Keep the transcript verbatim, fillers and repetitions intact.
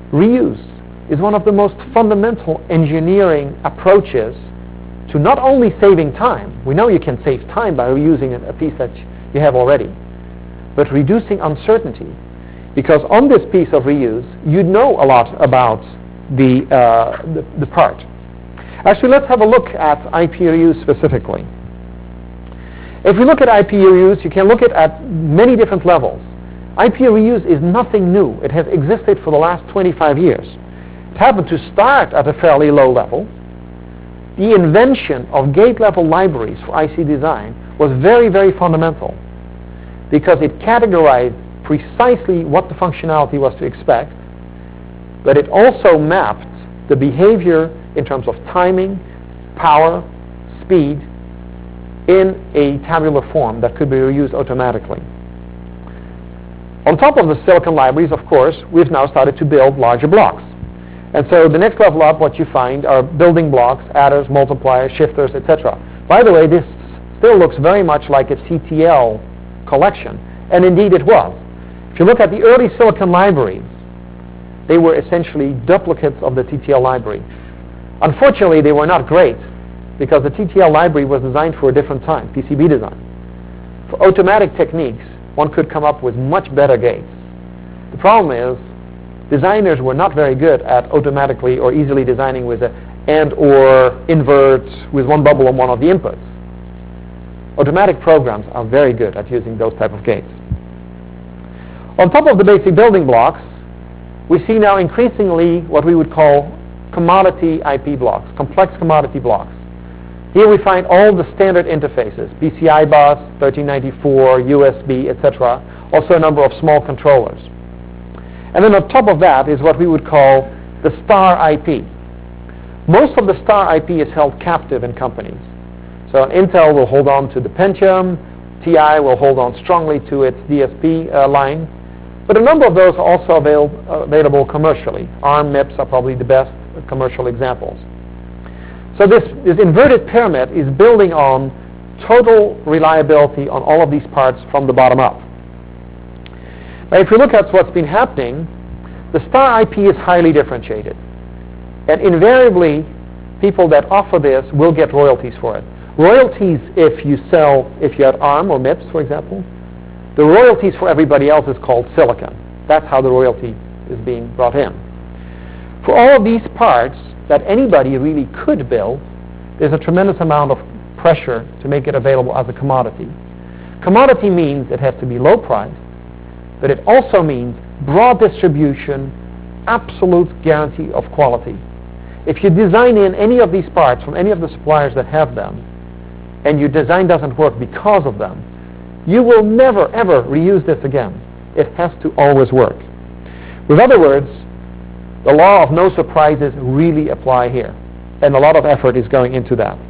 Reuse is one of the most fundamental engineering approaches to not only saving time. We know you can save time by reusing a piece that you have already, but reducing uncertainty. Because on this piece of reuse, you know a lot about the, uh, the, the part. Actually, let's have a look at I P reuse specifically. If we look at I P reuse, you can look at at many different levels. I P reuse is nothing new. It has existed for the last twenty-five years. It happened to start at a fairly low level. The invention of gate-level libraries for I C design was very, very fundamental because it categorized precisely what the functionality was to expect, but it also mapped the behavior in terms of timing, power, speed, in a tabular form that could be reused automatically. On top of the silicon libraries, of course, we've now started to build larger blocks. And so the next level up, what you find are building blocks, adders, multipliers, shifters, et cetera. By the way, this still looks very much like a C T L collection, and indeed it was. If you look at the early silicon libraries, they were essentially duplicates of the T T L library. Unfortunately, they were not great because the T T L library was designed for a different time, P C B design. For automatic techniques, one could come up with much better gates. The problem is, designers were not very good at automatically or easily designing with a and or invert with one bubble on one of the inputs. Automatic programs are very good at using those type of gates. On top of the basic building blocks, we see now increasingly what we would call commodity I P blocks, complex commodity blocks. Here we find all the standard interfaces, P C I bus, thirteen ninety-four, U S B, et cetera. Also a number of small controllers. And then on top of that is what we would call the star I P. Most of the star I P is held captive in companies. So Intel will hold on to the Pentium, T I will hold on strongly to its D S P uh, line, but a number of those are also avail uh, available commercially. ARM MIPS are probably the best commercial examples. So this, this inverted pyramid is building on total reliability on all of these parts from the bottom up. Now, if you look at what's been happening, the star I P is highly differentiated. And invariably, people that offer this will get royalties for it. Royalties if you sell, if you had ARM or MIPS, for example. The royalties for everybody else is called silicon. That's how the royalty is being brought in. For all of these parts that anybody really could build, there's a tremendous amount of pressure to make it available as a commodity. Commodity means it has to be low priced, but it also means broad distribution, absolute guarantee of quality. If you design in any of these parts from any of the suppliers that have them, and your design doesn't work because of them, you will never ever reuse this again. It has to always work. With other words, the law of no surprises really apply here, and a lot of effort is going into that.